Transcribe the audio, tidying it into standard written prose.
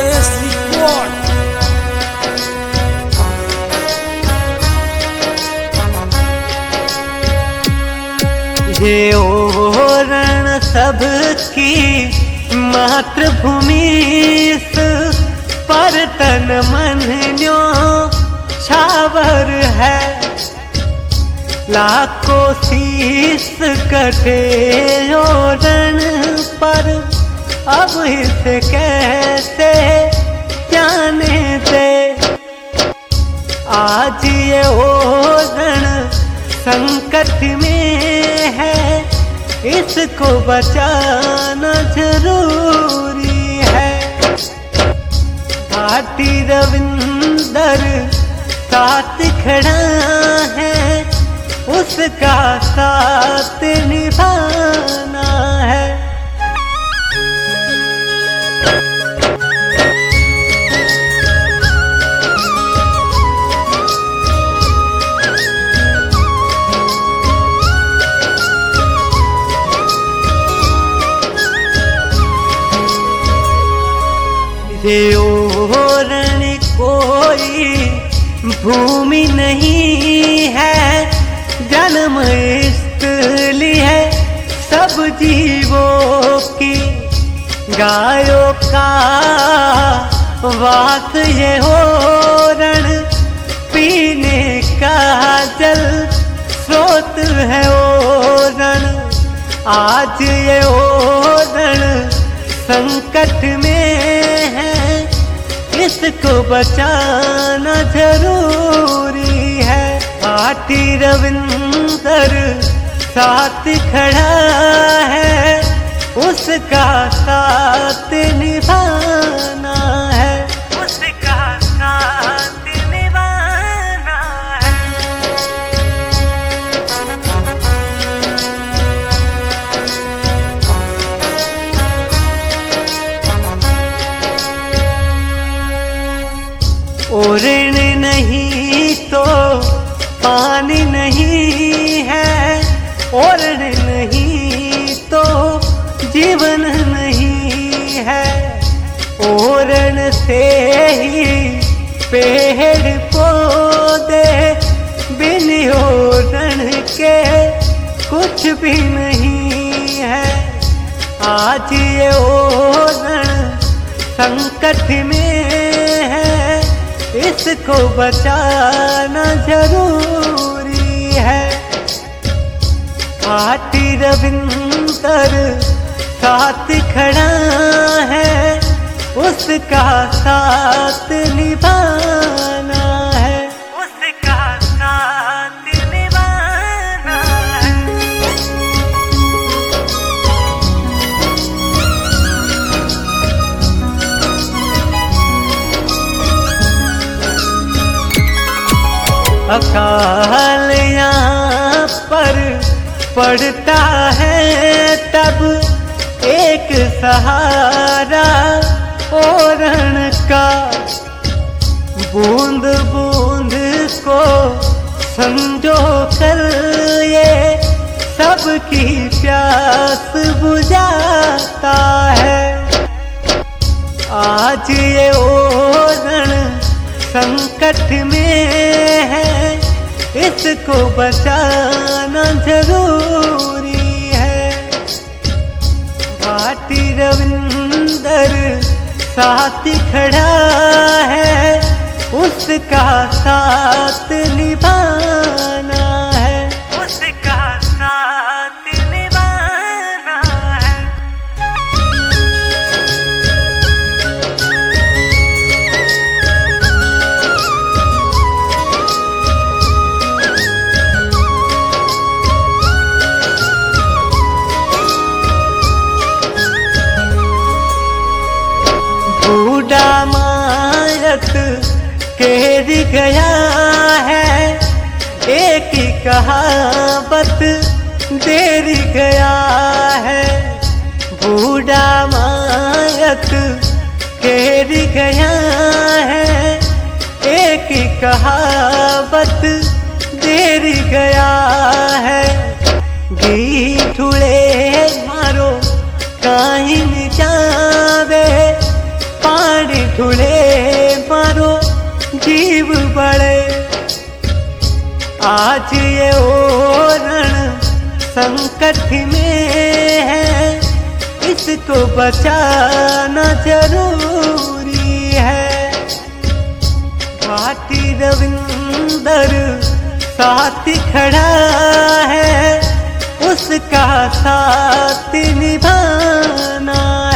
KS Record। ये ओरण सबकी मातृभूमि पर तन मन न्यो छावर है। लाखों शीश कटे ओरण पर, अब इसे कैसे जाने दे। आज ये ओरण संकट में है, इसको बचाना जरूरी है। भाटी रविंदर साथ खड़ा है, उसका साथ निभाना है। ये ओरण कोई भूमि नहीं है, जन्म स्थली है सब जीवों की। गायों का वास ये ओरण, पीने का जल स्रोत है ओरण। आज ये ओरण संकट में है, इसको बचाना जरूरी है। भाटी रविंदर साथ खड़ा है, उसका साथ निभाना है, उसका साथ निभाना है। ओरण नहीं तो पानी नहीं है, ओरण नहीं तो जीवन नहीं है। ओरण से ही पेड़ पौधे, बिन ओरण के कुछ भी नहीं है। आज ये ओरण संकट में है, इसको बचाना जरूरी है। भाटी रविंदर साथ खड़ा है, उसका साथ निभाना है, उसका साथ निभाना है। अकाल यहाँ पर पड़ता है, तब एक सहारा ओरण का। बूंद बूंद को संजो कर ये सबकी प्यास बुझाता है। आज ये ओरण संकट में है, इसको बचाना जरूरी है। भाटी रविंदर साथ खड़ा है, उसका साथ निभाना है, उसका साथ निभाना है। बूढ़ा मायत केर गया है, एक ही कहावत देर गया है। बूढ़ा मायत केर गया है, एक ही कहावत देर गया है। गी ठुले मारो काहिन जावे, पानी ढूंढे मारो जीव बड़े। आज ये ओरण संकट में है, इसको बचाना जरूरी है। भाटी रविंदर साथ खड़ा है, उसका साथ निभाना